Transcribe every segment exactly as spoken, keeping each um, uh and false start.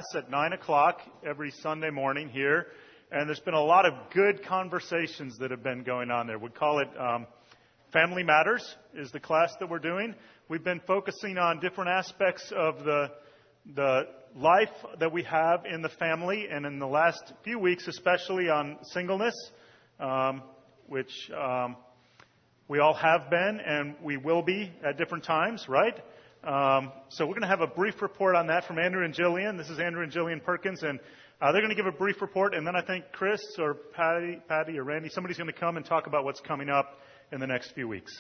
at nine o'clock every Sunday morning here, and there's been a lot of good conversations that have been going on there. We call it um, Family Matters is the class that we're doing. We've been focusing on different aspects of the the life that we have in the family, and in the last few weeks, especially on singleness, um, which um, we all have been and we will be at different times, right? Um, so we're going to have a brief report on that from Andrew and Jillian. This is Andrew and Jillian Perkins, and uh, they're going to give a brief report, and then I think Chris or Patty, Patty or Randy, somebody's going to come and talk about what's coming up in the next few weeks.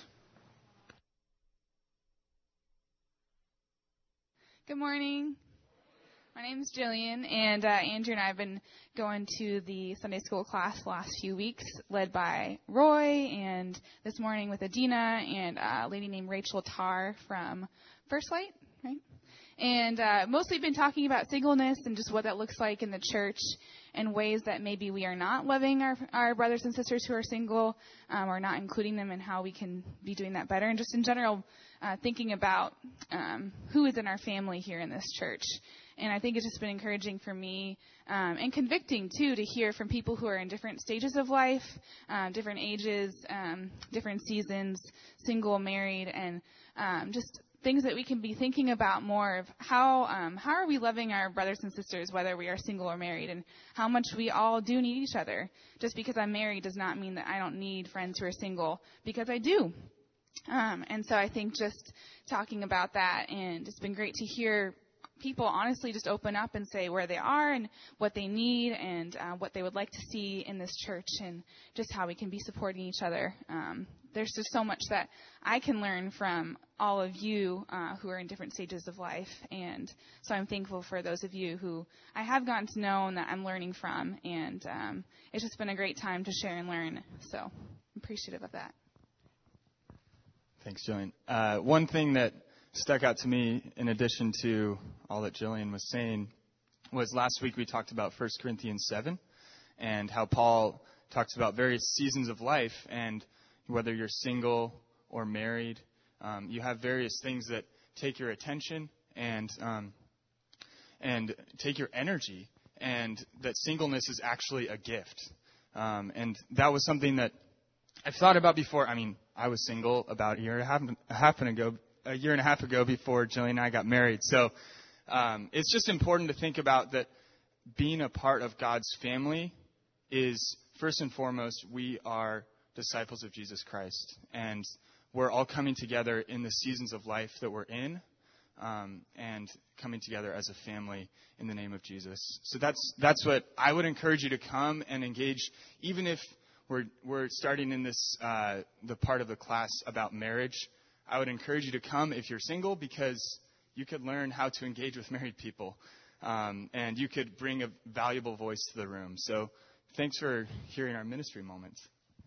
Good morning. My name is Jillian, and uh, Andrew and I have been going to the Sunday school class the last few weeks, led by Roy, and this morning with Adina and a lady named Rachel Tarr from First Light, right? And uh, mostly been talking about singleness and just what that looks like in the church and ways that maybe we are not loving our, our brothers and sisters who are single um, or not including them, and how we can be doing that better. And just in general, uh, thinking about um, who is in our family here in this church. And I think it's just been encouraging for me um, and convicting, too, to hear from people who are in different stages of life, uh, different ages, um, different seasons, single, married, and um, just things that we can be thinking about more of how um, how are we loving our brothers and sisters, whether we are single or married, and how much we all do need each other. Just because I'm married does not mean that I don't need friends who are single, because I do. Um, and so I think just talking about that, and it's been great to hear people honestly just open up and say where they are and what they need and uh, what they would like to see in this church, and just how we can be supporting each other. Um, there's just so much that I can learn from all of you uh, who are in different stages of life, and so I'm thankful for those of you who I have gotten to know and that I'm learning from, and um, it's just been a great time to share and learn, so I'm appreciative of that. Thanks, Jillian. Uh, one thing that stuck out to me, in addition to all that Jillian was saying, was last week we talked about First Corinthians seven and how Paul talks about various seasons of life, and whether you're single or married, um, you have various things that take your attention and um, and take your energy, and that singleness is actually a gift. Um, and that was something that I've thought about before. I mean, I was single about a year and a half, a half ago, a year and a half ago before Jillian and I got married. So um, it's just important to think about that being a part of God's family is, first and foremost, we are disciples of Jesus Christ. And we're all coming together in the seasons of life that we're in, um, and coming together as a family in the name of Jesus. So that's that's what I would encourage you to come and engage, even if we're we're starting in this uh, the part of the class about marriage. I would encourage you to come if you're single, because you could learn how to engage with married people, um, and you could bring a valuable voice to the room. So thanks for hearing our ministry moments.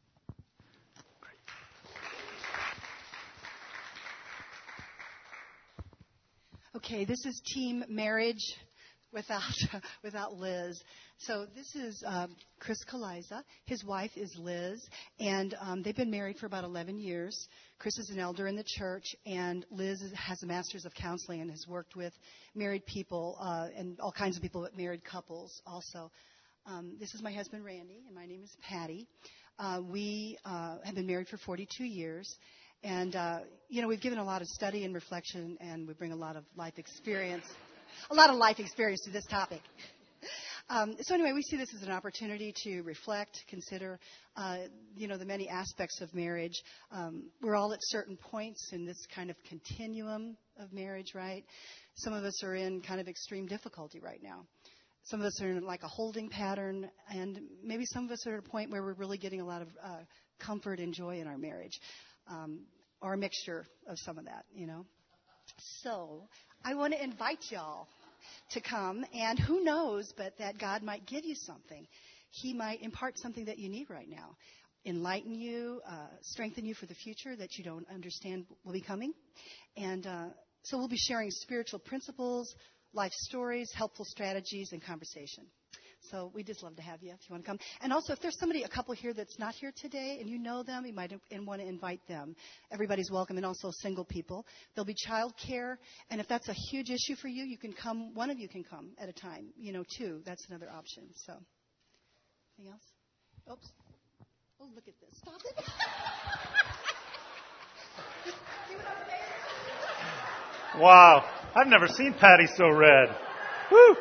Okay, this is Team Marriage without without Liz. So this is um, Chris Kaliza. His wife is Liz, and um, they've been married for about eleven years. Chris is an elder in the church, and Liz has a master's of counseling and has worked with married people uh, and all kinds of people, but married couples also. Um, this is my husband, Randy, and my name is Patty. Uh, we uh, have been married for forty-two years. And, uh, you know, we've given a lot of study and reflection, and we bring a lot of life experience, a lot of life experience to this topic. Um, so anyway, we see this as an opportunity to reflect, consider, uh, you know, the many aspects of marriage. Um, we're all at certain points in this kind of continuum of marriage, right? Some of us are in kind of extreme difficulty right now. Some of us are in like a holding pattern, and maybe some of us are at a point where we're really getting a lot of uh, comfort and joy in our marriage. Um, or a mixture of some of that, you know. So I want to invite y'all to come, and who knows but that God might give you something. He might impart something that you need right now, enlighten you, uh, strengthen you for the future that you don't understand will be coming. And uh, so we'll be sharing spiritual principles, life stories, helpful strategies, and conversation. So we just love to have you if you want to come. And also, if there's somebody, a couple here that's not here today, and you know them, you might and want to invite them. Everybody's welcome, and also single people. There'll be child care, and if that's a huge issue for you, you can come. One of you can come at a time. You know, two. That's another option. So, anything else? Oops. Oh, look at this. Stop it. See what I'm saying? Wow. I've never seen Patty so red. Woo!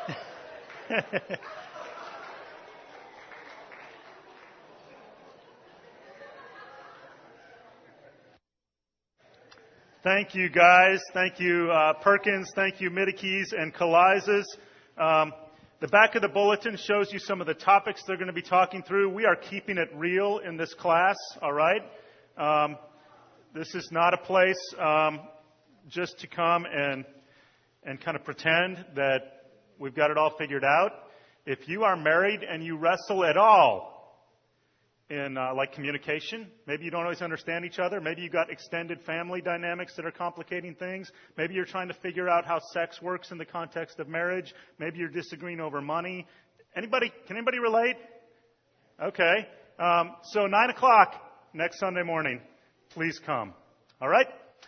Thank you, guys. Thank you, uh, Perkins. Thank you, Midikis and Kalizas. Um, the back of the bulletin shows you some of the topics they're going to be talking through. We are keeping it real in this class, all right? Um, this is not a place um, just to come and and kind of pretend that we've got it all figured out. If you are married and you wrestle at all in uh, like communication, maybe you don't always understand each other, maybe you've got extended family dynamics that are complicating things, maybe you're trying to figure out how sex works in the context of marriage, maybe you're disagreeing over money. Anybody, can anybody relate? Okay. Um, so nine o'clock next Sunday morning, please come. All right?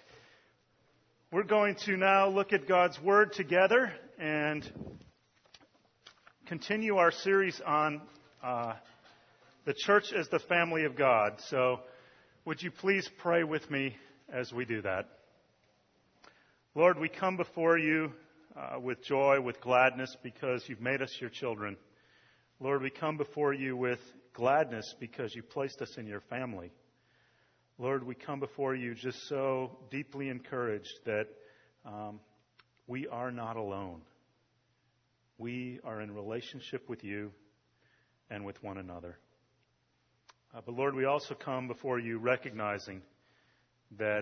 We're going to now look at God's Word together and continue our series on uh, the church as the family of God. So would you please pray with me as we do that? Lord, we come before you uh, with joy, with gladness, because you've made us your children. Lord, we come before you with gladness because you placed us in your family. Lord, we come before you just so deeply encouraged that um, we are not alone. We are in relationship with you and with one another. Uh, but Lord, we also come before you recognizing that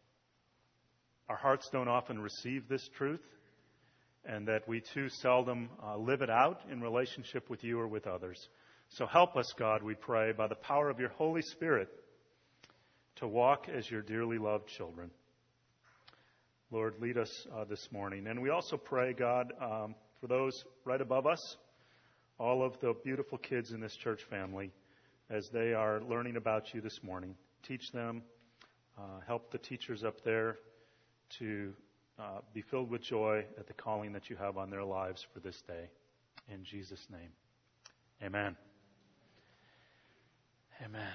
our hearts don't often receive this truth and that we too seldom uh, live it out in relationship with you or with others. So help us, God, we pray, by the power of your Holy Spirit, to walk as your dearly loved children. Lord, lead us uh, this morning. And we also pray, God, um, for those right above us, all of the beautiful kids in this church family, as they are learning about you this morning. Teach them, uh, help the teachers up there to uh, be filled with joy at the calling that you have on their lives for this day. In Jesus' name, amen. Amen.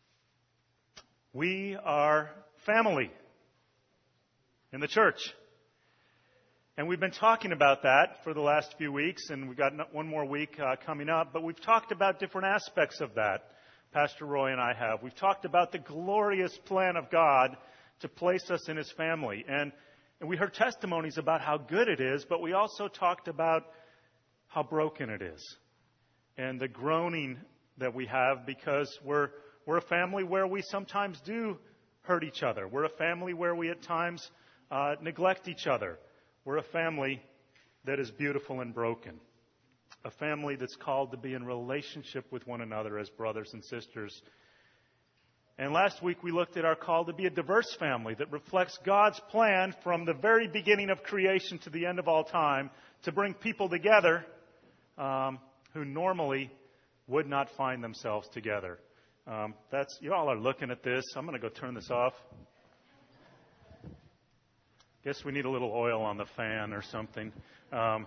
We are family in the church. And we've been talking about that for the last few weeks, and we've got one more week uh, coming up. But we've talked about different aspects of that, Pastor Roy and I have. We've talked about the glorious plan of God to place us in His family. And, and we heard testimonies about how good it is, but we also talked about how broken it is and the groaning that we have because we're We're a family where we sometimes do hurt each other. We're a family where we at times uh, neglect each other. We're a family that is beautiful and broken. A family that's called to be in relationship with one another as brothers and sisters. And last week we looked at our call to be a diverse family that reflects God's plan from the very beginning of creation to the end of all time to bring people together um, who normally would not find themselves together. Um, that's you all are looking at this. I'm going to go turn this off. Guess we need a little oil on the fan or something. Um,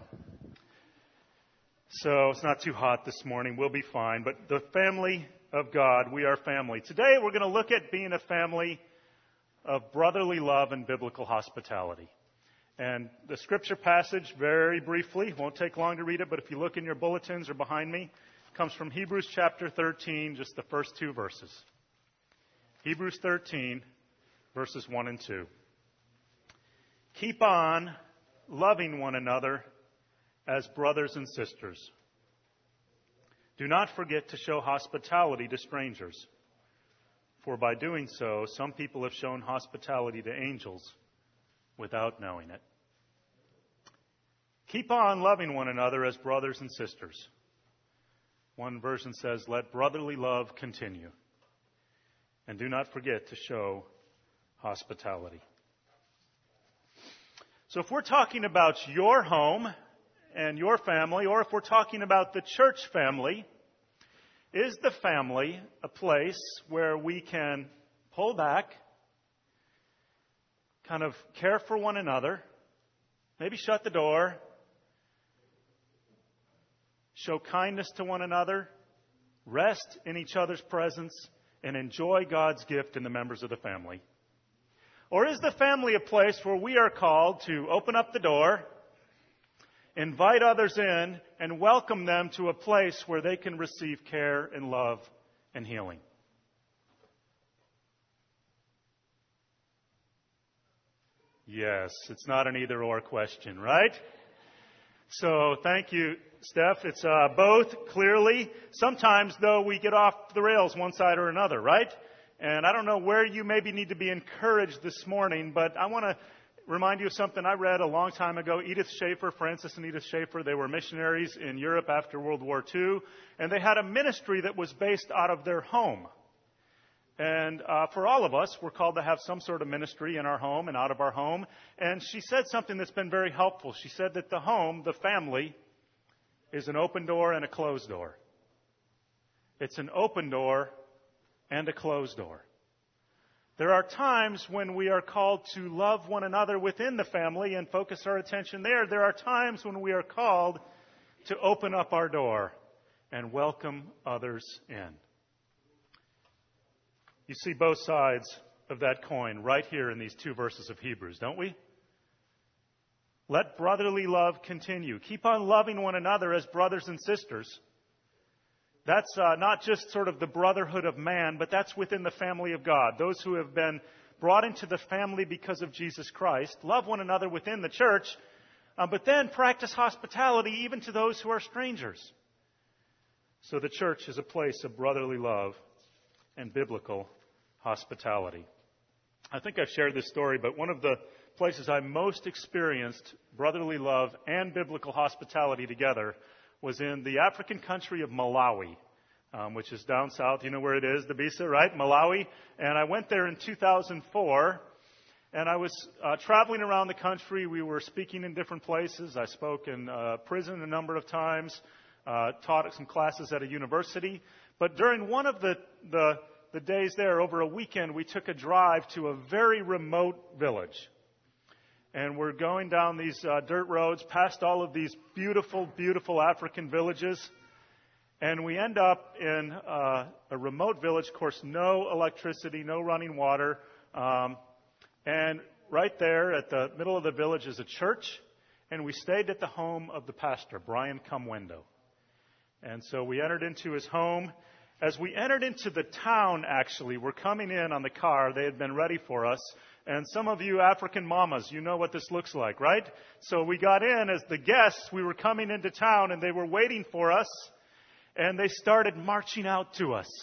so it's not too hot this morning. We'll be fine. But the family of God, we are family. Today we're going to look at being a family of brotherly love and biblical hospitality. And the scripture passage, very briefly, won't take long to read it, but if you look in your bulletins or behind me, comes from Hebrews chapter thirteen, just the first two verses. Hebrews thirteen, verses one and two. Keep on loving one another as brothers and sisters. Do not forget to show hospitality to strangers, for by doing so, some people have shown hospitality to angels without knowing it. Keep on loving one another as brothers and sisters. One version says, let brotherly love continue. And do not forget to show hospitality. So if we're talking about your home and your family, or if we're talking about the church family, is the family a place where we can pull back, kind of care for one another, maybe shut the door, show kindness to one another, rest in each other's presence, and enjoy God's gift in the members of the family? Or is the family a place where we are called to open up the door, invite others in, and welcome them to a place where they can receive care and love and healing? Yes, it's not an either-or question, right? So thank you, Steph. It's uh, both, clearly. Sometimes, though, we get off the rails one side or another, right? And I don't know where you maybe need to be encouraged this morning, but I want to remind you of something I read a long time ago. Edith Schaefer, Francis and Edith Schaefer, they were missionaries in Europe after World War Two, and they had a ministry that was based out of their home. And uh, for all of us, we're called to have some sort of ministry in our home and out of our home. And she said something that's been very helpful. She said that the home, the family, is an open door and a closed door. It's an open door and a closed door. There are times when we are called to love one another within the family and focus our attention there. There are times when we are called to open up our door and welcome others in. You see both sides of that coin right here in these two verses of Hebrews, don't we? Let brotherly love continue. Keep on loving one another as brothers and sisters. That's uh, not just sort of the brotherhood of man, but that's within the family of God. Those who have been brought into the family because of Jesus Christ. Love one another within the church, uh, but then practice hospitality even to those who are strangers. So the church is a place of brotherly love and biblical hospitality. I think I've shared this story, but one of the places I most experienced brotherly love and biblical hospitality together was in the African country of Malawi, um, which is down south. You know where it is, Dabisa, right? Malawi. And I went there in two thousand four, and I was uh, traveling around the country. We were speaking in different places. I spoke in uh, prison a number of times, uh, taught some classes at a university. But during one of the, the, the days there, over a weekend, we took a drive to a very remote village. And we're going down these uh, dirt roads, past all of these beautiful, beautiful African villages. And we end up in uh, a remote village, of course, no electricity, no running water. Um, and right there at the middle of the village is a church. And we stayed at the home of the pastor, Brian Kumwendo. And so we entered into his home. As we entered into the town, actually, we're coming in on the car. They had been ready for us. And some of you African mamas, you know what this looks like, right? So we got in as the guests. We were coming into town, and they were waiting for us. And they started marching out to us,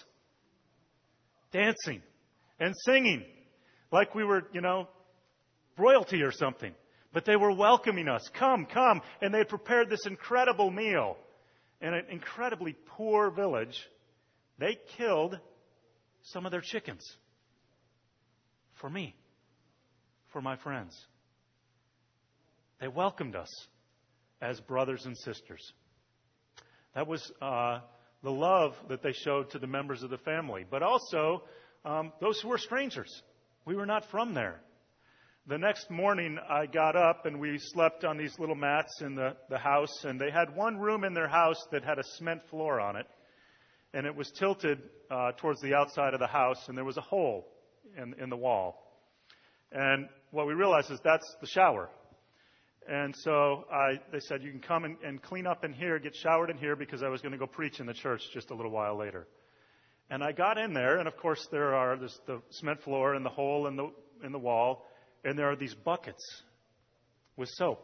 dancing and singing like we were, you know, royalty or something. But they were welcoming us. Come, come. And they had prepared this incredible meal in an incredibly poor village. They killed some of their chickens for me, for my friends. They welcomed us as brothers and sisters. That was uh, the love that they showed to the members of the family, but also um, those who were strangers. We were not from there. The next morning, I got up and we slept on these little mats in the, the house, and they had one room in their house that had a cement floor on it, and it was tilted uh, towards the outside of the house, and there was a hole in, in the wall. And what we realized is that's the shower. And so I, they said, you can come and, and clean up in here, get showered in here, because I was going to go preach in the church just a little while later. And I got in there, and of course there are this, the cement floor and the hole in the in the wall, and there are these buckets with soap.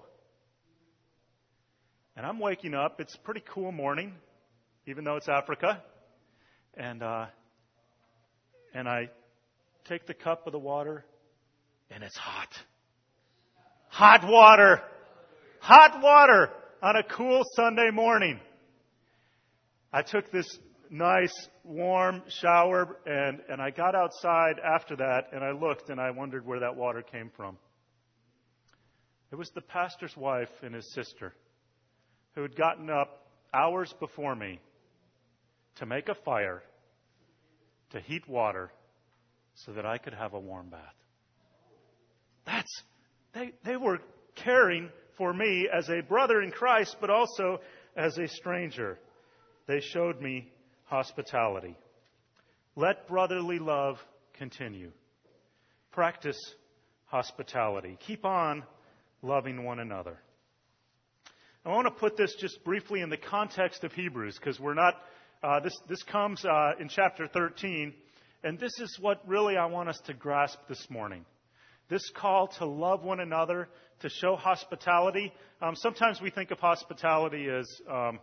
And I'm waking up. It's a pretty cool morning, even though it's Africa. And uh, and I take the cup of the water, and it's hot. Hot water. Hot water on a cool Sunday morning. I took this nice, warm shower, and, and I got outside after that, and I looked, and I wondered where that water came from. It was the pastor's wife and his sister who had gotten up hours before me to make a fire, to heat water, so that I could have a warm bath. That's, they, they were caring for me as a brother in Christ, but also as a stranger. They showed me hospitality. Let brotherly love continue. Practice hospitality. Keep on loving one another. I want to put this just briefly in the context of Hebrews, because we're not, uh, this, this comes uh, in chapter thirteen, and this is what really I want us to grasp this morning. This call to love one another, to show hospitality. Um, sometimes we think of hospitality as, um,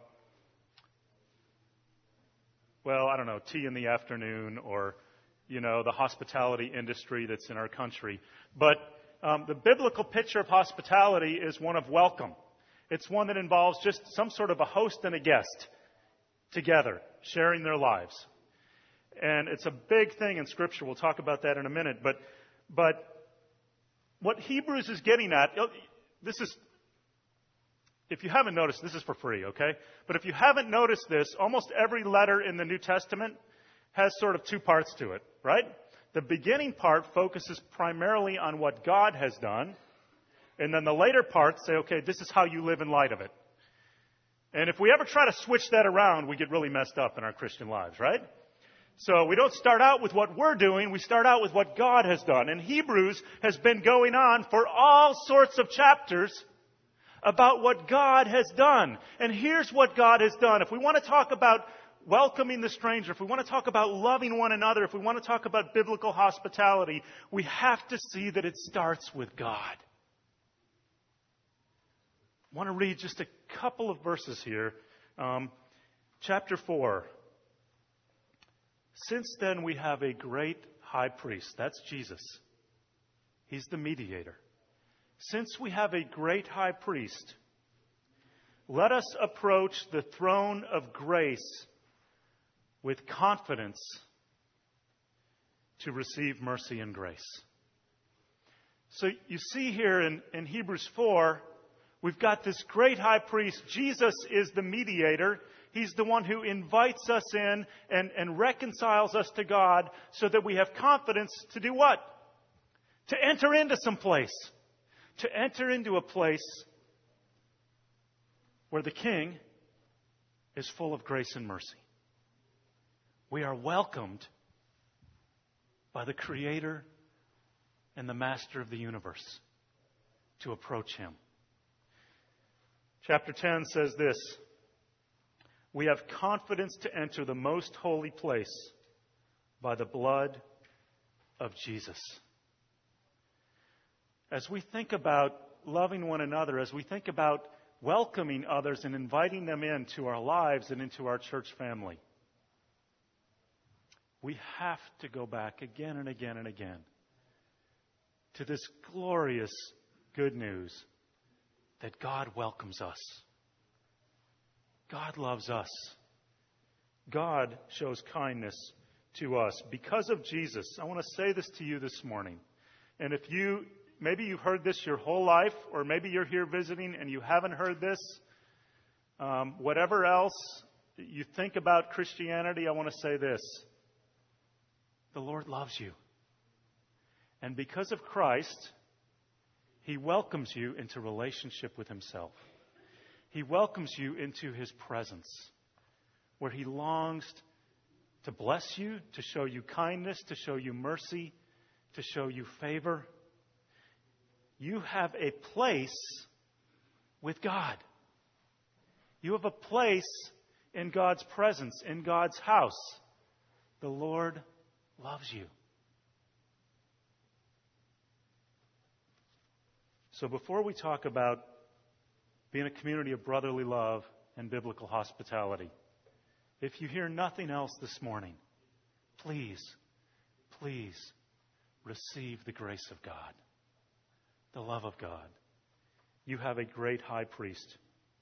well, I don't know, tea in the afternoon, or, you know, the hospitality industry that's in our country. But um, the biblical picture of hospitality is one of welcome. It's one that involves just some sort of a host and a guest together, sharing their lives. And it's a big thing in Scripture. We'll talk about that in a minute. But, but what Hebrews is getting at, this is, if you haven't noticed, this is for free, okay? But if you haven't noticed this, almost every letter in the New Testament has sort of two parts to it, right? The beginning part focuses primarily on what God has done. And then the later parts say, okay, this is how you live in light of it. And if we ever try to switch that around, we get really messed up in our Christian lives, right? So we don't start out with what we're doing. We start out with what God has done. And Hebrews has been going on for all sorts of chapters about what God has done. And here's what God has done. If we want to talk about welcoming the stranger, if we want to talk about loving one another, if we want to talk about biblical hospitality, we have to see that it starts with God. I want to read just a couple of verses here. Um, chapter four. Since then we have a great high priest. That's Jesus. He's the mediator. Since we have a great high priest, let us approach the throne of grace with confidence to receive mercy and grace. So you see here in, in Hebrews four, we've got this great high priest. Jesus is the mediator. He's the one who invites us in and, and reconciles us to God so that we have confidence to do what? To enter into some place. To enter into a place where the King is full of grace and mercy. We are welcomed by the Creator and the Master of the universe to approach Him. Chapter ten says this: we have confidence to enter the most holy place by the blood of Jesus. As we think about loving one another, as we think about welcoming others and inviting them into our lives and into our church family, we have to go back again and again and again to this glorious good news that God welcomes us. God loves us. God shows kindness to us because of Jesus. I want to say this to you this morning. And if you, maybe you've heard this your whole life, or maybe you're here visiting and you haven't heard this, um, whatever else you think about Christianity, I want to say this: the Lord loves you. And because of Christ, He welcomes you into relationship with Himself. He welcomes you into His presence, where He longs to bless you, to show you kindness, to show you mercy, to show you favor. You have a place with God. You have a place in God's presence, in God's house. The Lord loves you. So before we talk about being a community of brotherly love and biblical hospitality, if you hear nothing else this morning, please, please receive the grace of God, the love of God. You have a great high priest.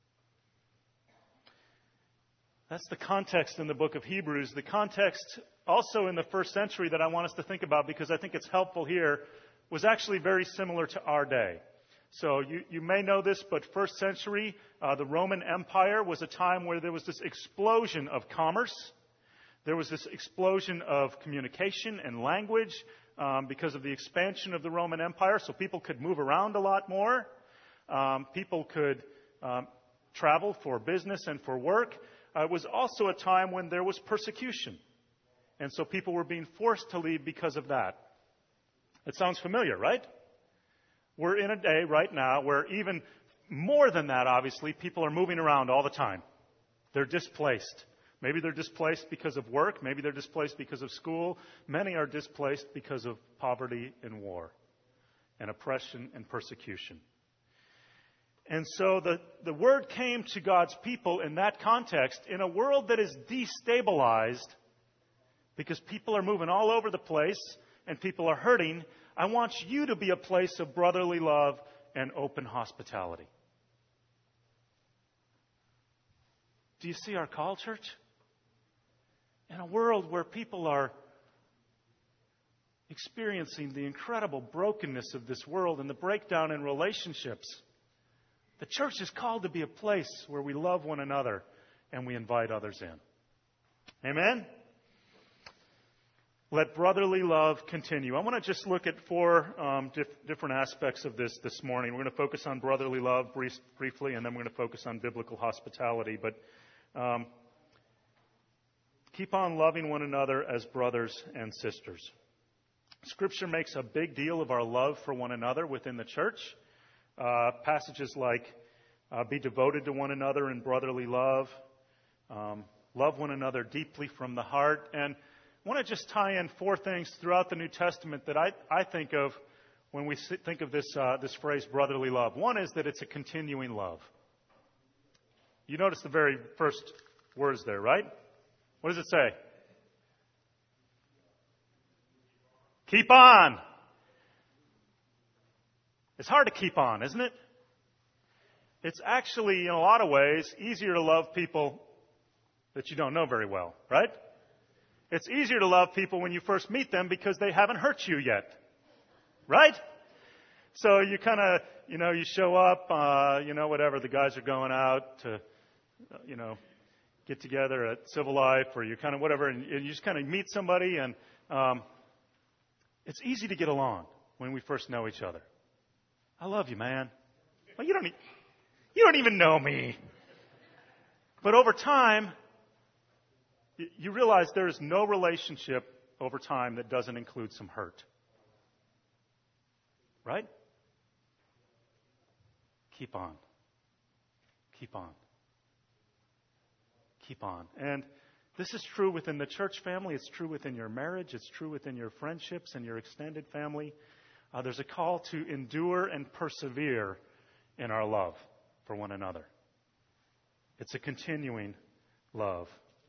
That's the context in the book of Hebrews. The context also in the first century that I want us to think about, because I think it's helpful here, was actually very similar to our day. So you, you may know this, but first century, uh, the Roman Empire was a time where there was this explosion of commerce. There was this explosion of communication and language um, because of the expansion of the Roman Empire. So people could move around a lot more. Um, people could um, travel for business and for work. Uh, it was also a time when there was persecution. And so people were being forced to leave because of that. It sounds familiar, right? We're in a day right now where even more than that, obviously, people are moving around all the time. They're displaced. Maybe they're displaced because of work. Maybe they're displaced because of school. Many are displaced because of poverty and war and oppression and persecution. And so the, the word came to God's people in that context, in a world that is destabilized because people are moving all over the place and people are hurting. I want you to be a place of brotherly love and open hospitality. Do you see our call, church? In a world where people are experiencing the incredible brokenness of this world and the breakdown in relationships, the church is called to be a place where we love one another and we invite others in. Amen? Let brotherly love continue. I want to just look at four um, dif- different aspects of this this morning. We're going to focus on brotherly love brief- briefly, and then we're going to focus on biblical hospitality. But um, keep on loving one another as brothers and sisters. Scripture makes a big deal of our love for one another within the church. Uh, passages like, uh, be devoted to one another in brotherly love, um, love one another deeply from the heart. And I want to just tie in four things throughout the New Testament that I, I think of when we think of this, uh, this phrase, brotherly love. One is that it's a continuing love. You notice the very first words there, right? What does it say? Keep on. It's hard to keep on, isn't it? It's actually, in a lot of ways, easier to love people that you don't know very well, right? It's easier to love people when you first meet them because they haven't hurt you yet, right? So you kind of, you know, you show up, uh, you know, whatever, the guys are going out to, uh, you know, get together at Civil Life, or you kind of whatever, and you just kind of meet somebody, and um, it's easy to get along when we first know each other. I love you, man. Well, you don't, e- you don't even know me. But over time, y- you realize there is no relationship over time that doesn't include some hurt. Right? Keep on. Keep on. Keep on. And this is true within the church family. It's true within your marriage. It's true within your friendships and your extended family. Uh, there's a call to endure and persevere in our love for one another. It's a continuing love.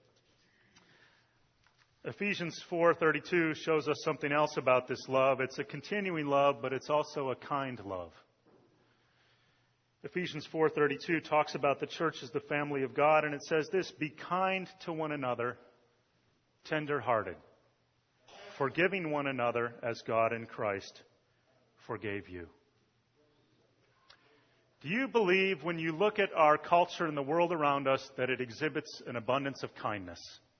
Ephesians four thirty-two shows us something else about this love. It's a continuing love, but it's also a kind love. Ephesians four thirty-two talks about the church as the family of God, and it says this: be kind to one another, tender-hearted, forgiving one another as God in Christ forgave you. Do you believe, when you look at our culture and the world around us, that it exhibits an abundance of kindness?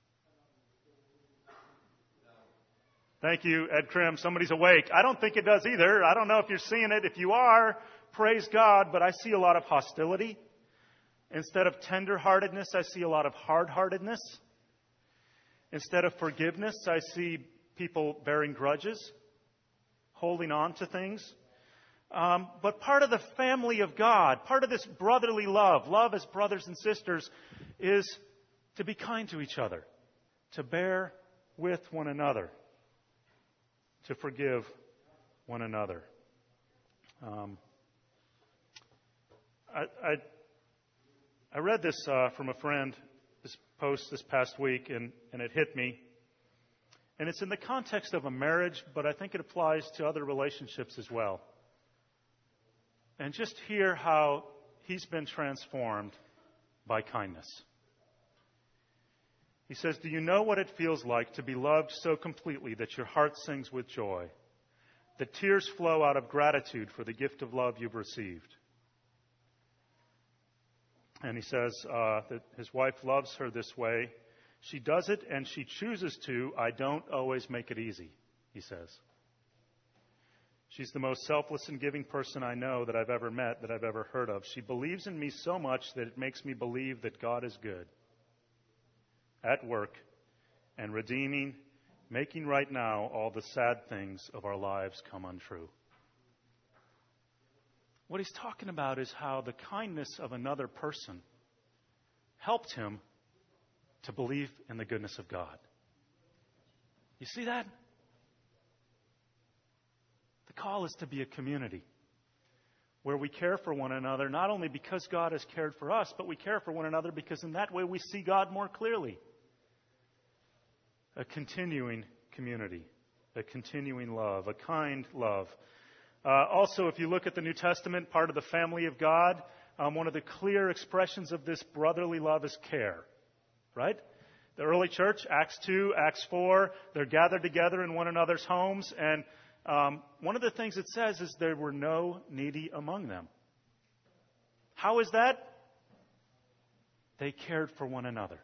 Thank you, Ed Krim. Somebody's awake. I don't think it does either. I don't know if you're seeing it. If you are, praise God, but I see a lot of hostility. Instead of tender-heartedness, I see a lot of hard-heartedness. Instead of forgiveness, I see people bearing grudges, holding on to things. Um, but part of the family of God, part of this brotherly love, love as brothers and sisters, is to be kind to each other, to bear with one another, to forgive one another. Um, I, I, I read this uh, from a friend, this post this past week, and, and it hit me. And it's in the context of a marriage, but I think it applies to other relationships as well. And just hear how he's been transformed by kindness. He says, do you know what it feels like to be loved so completely that your heart sings with joy? The tears flow out of gratitude for the gift of love you've received. And he says uh, that his wife loves her this way. She does it and she chooses to. I don't always make it easy, he says. She's the most selfless and giving person I know that I've ever met, that I've ever heard of. She believes in me so much that it makes me believe that God is good, at work, and redeeming, making right now all the sad things of our lives come untrue. What he's talking about is how the kindness of another person helped him to believe in the goodness of God. You see that? The call is to be a community where we care for one another, not only because God has cared for us, but we care for one another because in that way we see God more clearly. A continuing community, a continuing love, a kind love. Uh, also, if you look at the New Testament, part of the family of God, um, one of the clear expressions of this brotherly love is care, right? The early church, Acts two, Acts four, they're gathered together in one another's homes, and um, one of the things it says is there were no needy among them. How is that? They cared for one another.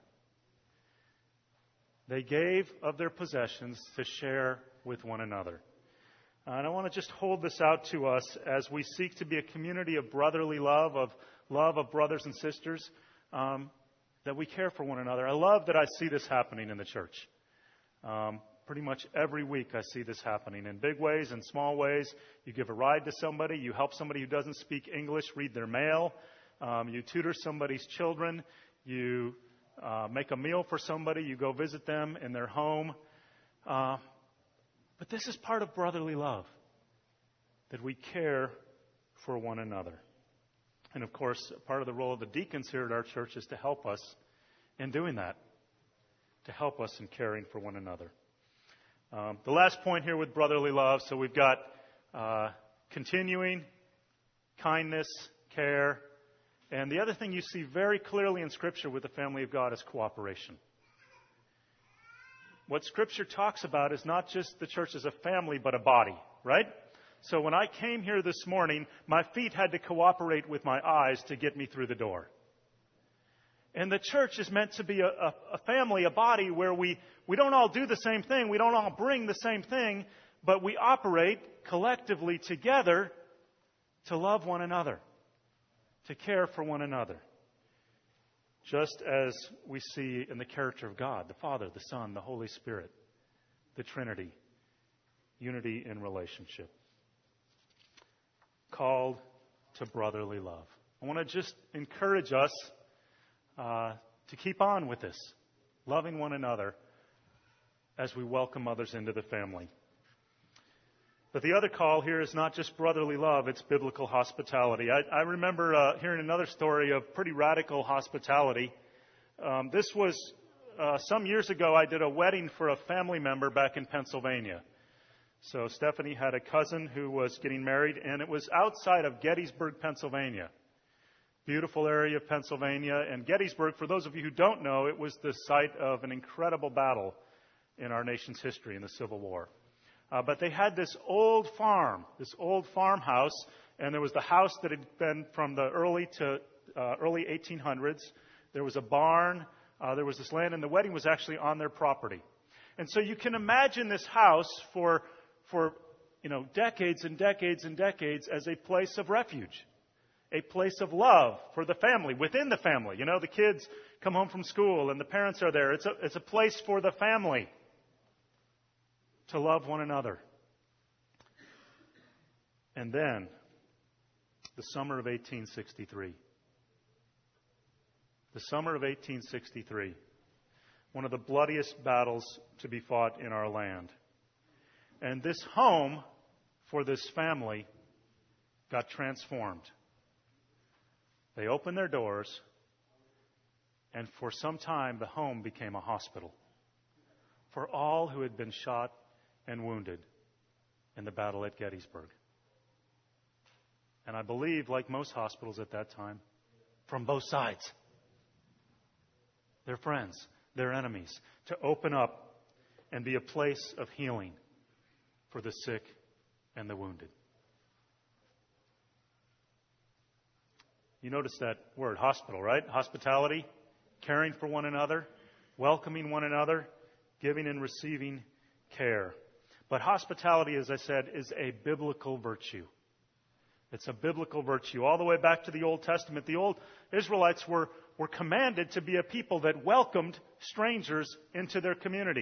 They gave of their possessions to share with one another. And I want to just hold this out to us as we seek to be a community of brotherly love, of love of brothers and sisters, um, that we care for one another. I love that I see this happening in the church. Um, pretty much every week I see this happening in big ways and small ways. You give a ride to somebody. You help somebody who doesn't speak English read their mail. Um, you tutor somebody's children. You uh, make a meal for somebody. You go visit them in their home. Uh, But this is part of brotherly love, that we care for one another. And of course, part of the role of the deacons here at our church is to help us in doing that, to help us in caring for one another. Um, the last point here with brotherly love, so we've got uh, continuing, kindness, care, and the other thing you see very clearly in Scripture with the family of God is cooperation. What Scripture talks about is not just the church as a family, but a body, right? So when I came here this morning, my feet had to cooperate with my eyes to get me through the door. And the church is meant to be a, a, a family, a body, where we, we don't all do the same thing, we don't all bring the same thing, but we operate collectively together to love one another, to care for one another. Just as we see in the character of God, the Father, the Son, the Holy Spirit, the Trinity, unity in relationship. Called to brotherly love. I want to just encourage us uh, to keep on with this, loving one another as we welcome others into the family. But the other call here is not just brotherly love, it's biblical hospitality. I, I remember uh, hearing another story of pretty radical hospitality. Um, this was uh, some years ago. I did a wedding for a family member back in Pennsylvania. So Stephanie had a cousin who was getting married, and it was outside of Gettysburg, Pennsylvania. Beautiful area of Pennsylvania. And Gettysburg, for those of you who don't know, it was the site of an incredible battle in our nation's history in the Civil War. Uh, but they had this old farm, this old farmhouse, and there was the house that had been from the early to uh, early eighteen hundreds. There was a barn. Uh, there was this land, and the wedding was actually on their property. And so you can imagine this house for for you know decades and decades and decades as a place of refuge, a place of love for the family, within the family. You know, the kids come home from school, and the parents are there. It's a it's a place for the family to love one another. And then, the summer of eighteen sixty-three. The summer of eighteen sixty-three. One of the bloodiest battles to be fought in our land. And this home for this family got transformed. They opened their doors, and for some time the home became a hospital for all who had been shot and wounded in the battle at Gettysburg. And I believe, like most hospitals at that time, from both sides, their friends, their enemies, to open up and be a place of healing for the sick and the wounded. You notice that word, hospital, right? Hospitality, caring for one another, welcoming one another, giving and receiving care. But hospitality, as I said, is a biblical virtue. It's a biblical virtue. All the way back to the Old Testament, the old Israelites were, were commanded to be a people that welcomed strangers into their community.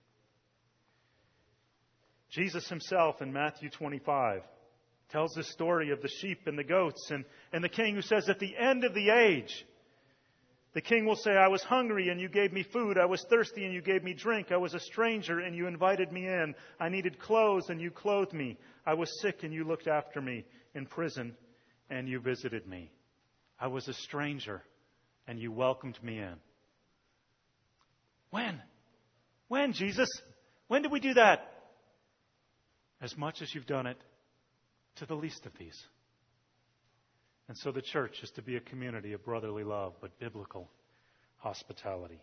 Jesus himself in Matthew twenty-five tells the story of the sheep and the goats and, and the king who says, at the end of the age, the king will say, I was hungry and you gave me food. I was thirsty and you gave me drink. I was a stranger and you invited me in. I needed clothes and you clothed me. I was sick and you looked after me. In prison and you visited me. I was a stranger and you welcomed me in. When? When, Jesus? When did we do that? As much as you've done it to the least of these. And so the church is to be a community of brotherly love, but biblical hospitality.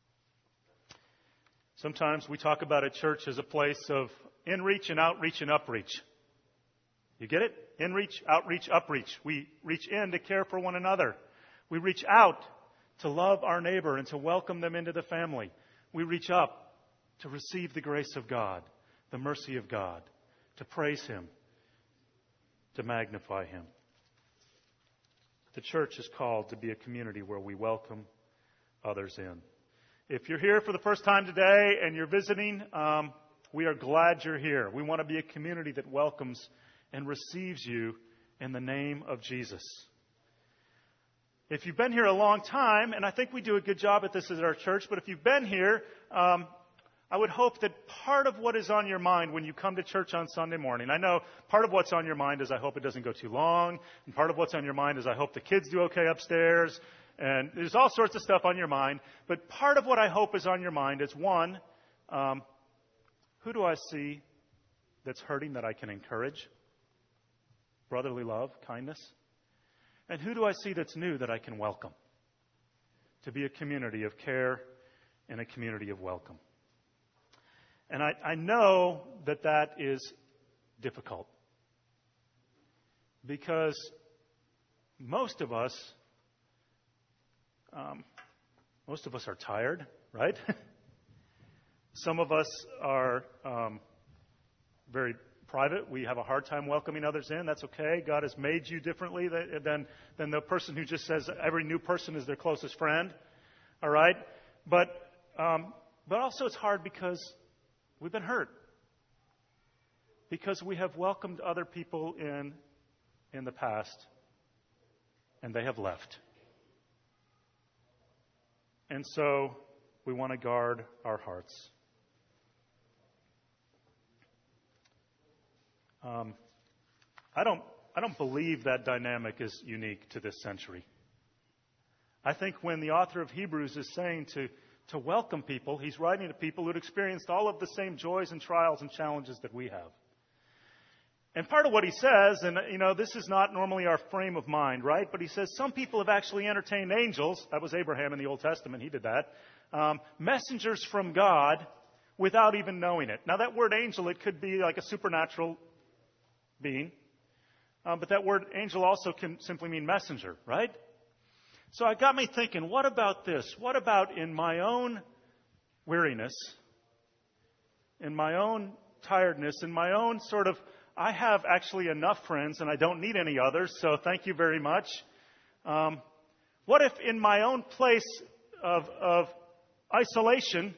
Sometimes we talk about a church as a place of in-reach and outreach and upreach. You get it? In-reach, outreach, upreach. We reach in to care for one another. We reach out to love our neighbor and to welcome them into the family. We reach up to receive the grace of God, the mercy of God, to praise Him, to magnify Him. The church is called to be a community where we welcome others in. If you're here for the first time today and you're visiting, um, we are glad you're here. We want to be a community that welcomes and receives you in the name of Jesus. If you've been here a long time, and I think we do a good job at this at our church, but if you've been here, um, I would hope that part of what is on your mind when you come to church on Sunday morning, I know part of what's on your mind is I hope it doesn't go too long, and part of what's on your mind is I hope the kids do okay upstairs, and there's all sorts of stuff on your mind, but part of what I hope is on your mind is, one, um, who do I see that's hurting that I can encourage? Brotherly love, kindness. And who do I see that's new that I can welcome? To be a community of care and a community of welcome. And I, I know that that is difficult. Because most of us, um, most of us are tired, right? Some of us are um, very private. We have a hard time welcoming others in. That's okay. God has made you differently than, than the person who just says every new person is their closest friend. All right? But, um, but also it's hard because we've been hurt. Because we have welcomed other people in in the past and they have left. And so we want to guard our hearts. Um, I don't I don't believe that dynamic is unique to this century. I think when the author of Hebrews is saying to, to welcome people, he's writing to people who'd experienced all of the same joys and trials and challenges that we have. And part of what he says, and you know, this is not normally our frame of mind, right? But he says some people have actually entertained angels. That was Abraham in the Old Testament. He did that. Um, messengers from God without even knowing it. Now that word angel, it could be like a supernatural being. Um, but that word angel also can simply mean messenger, right? So it got me thinking, what about this? What about in my own weariness, in my own tiredness, in my own sort of, I have actually enough friends and I don't need any others, so thank you very much. Um, what if in my own place of, of isolation,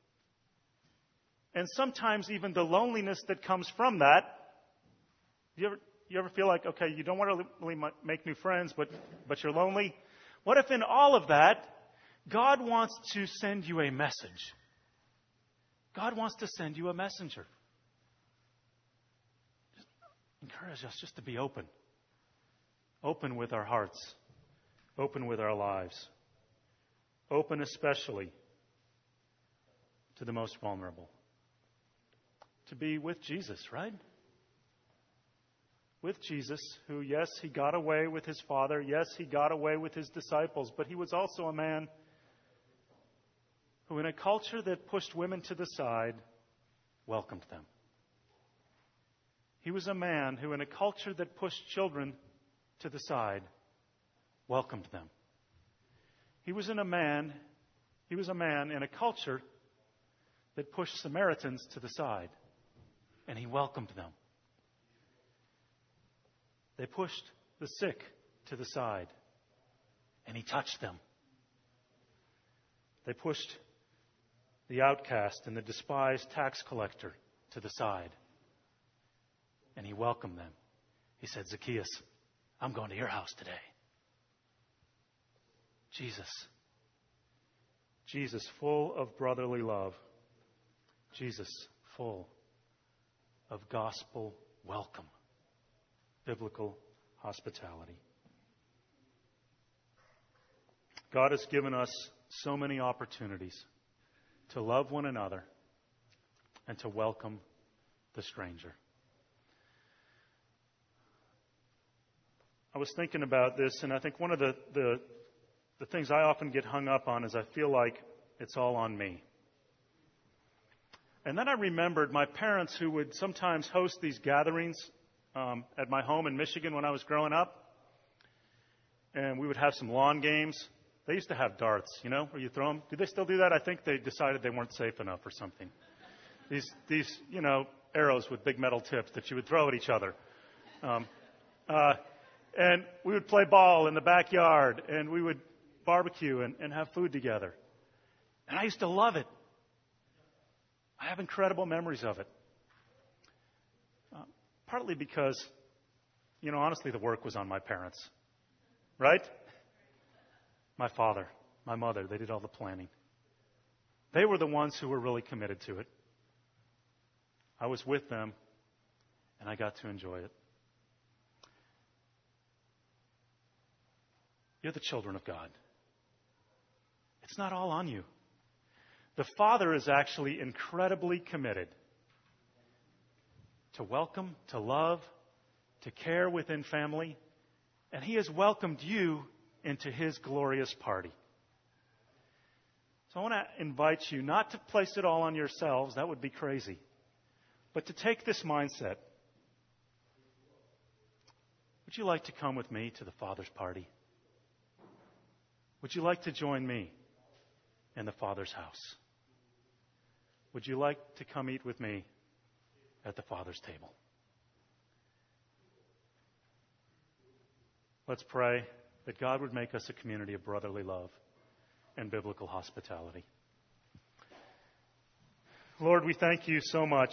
and sometimes even the loneliness that comes from that, you ever, you ever feel like, okay, you don't want to really make new friends, but, but you're lonely? What if in all of that, God wants to send you a message? God wants to send you a messenger. Just encourage us just to be open. Open with our hearts. Open with our lives. Open especially to the most vulnerable. To be with Jesus, right? With Jesus, who, yes, he got away with his Father. Yes, he got away with his disciples. But he was also a man who, in a culture that pushed women to the side, welcomed them. He was a man who, in a culture that pushed children to the side, welcomed them. He was in a man, he was a man in a culture that pushed Samaritans to the side, and he welcomed them. They pushed the sick to the side, and he touched them. They pushed the outcast and the despised tax collector to the side, and he welcomed them. He said, Zacchaeus, I'm going to your house today. Jesus. Jesus, full of brotherly love. Jesus, full of gospel welcome. Biblical hospitality. God has given us so many opportunities to love one another and to welcome the stranger. I was thinking about this, and I think one of the, the, the things I often get hung up on is I feel like it's all on me. And then I remembered my parents who would sometimes host these gatherings um, at my home in Michigan when I was growing up. And we would have some lawn games. They used to have darts, you know, where you throw them. Do they still do that? I think they decided they weren't safe enough or something. These, these, you know, arrows with big metal tips that you would throw at each other. Um, uh, and we would play ball in the backyard, and we would barbecue and, and have food together. And I used to love it. I have incredible memories of it. Uh, partly because, you know, honestly, the work was on my parents. Right? My father, my mother, they did all the planning. They were the ones who were really committed to it. I was with them, and I got to enjoy it. You're the children of God. It's not all on you. The Father is actually incredibly committed to welcome, to love, to care within family, and He has welcomed you into His glorious party. So I want to invite you not to place it all on yourselves, that would be crazy, but to take this mindset. Would you like to come with me to the Father's party? Would you like to join me in the Father's house? Would you like to come eat with me at the Father's table? Let's pray that God would make us a community of brotherly love and biblical hospitality. Lord, we thank you so much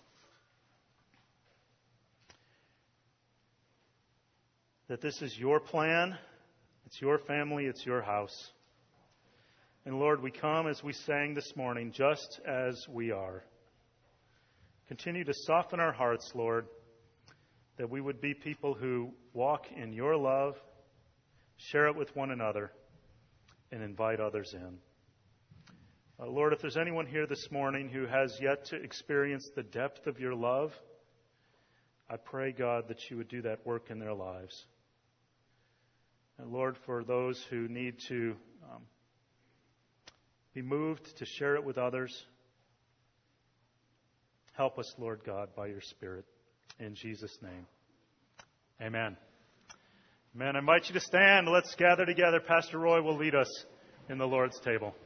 that this is your plan, it's your family, it's your house. And Lord, we come as we sang this morning, just as we are. Continue to soften our hearts, Lord, that we would be people who walk in your love, share it with one another, and invite others in. Uh, Lord, if there's anyone here this morning who has yet to experience the depth of your love, I pray, God, that you would do that work in their lives. And Lord, for those who need to um, be moved to share it with others, help us, Lord God, by your Spirit. In Jesus' name, amen. Amen. I invite you to stand. Let's gather together. Pastor Roy will lead us in the Lord's table.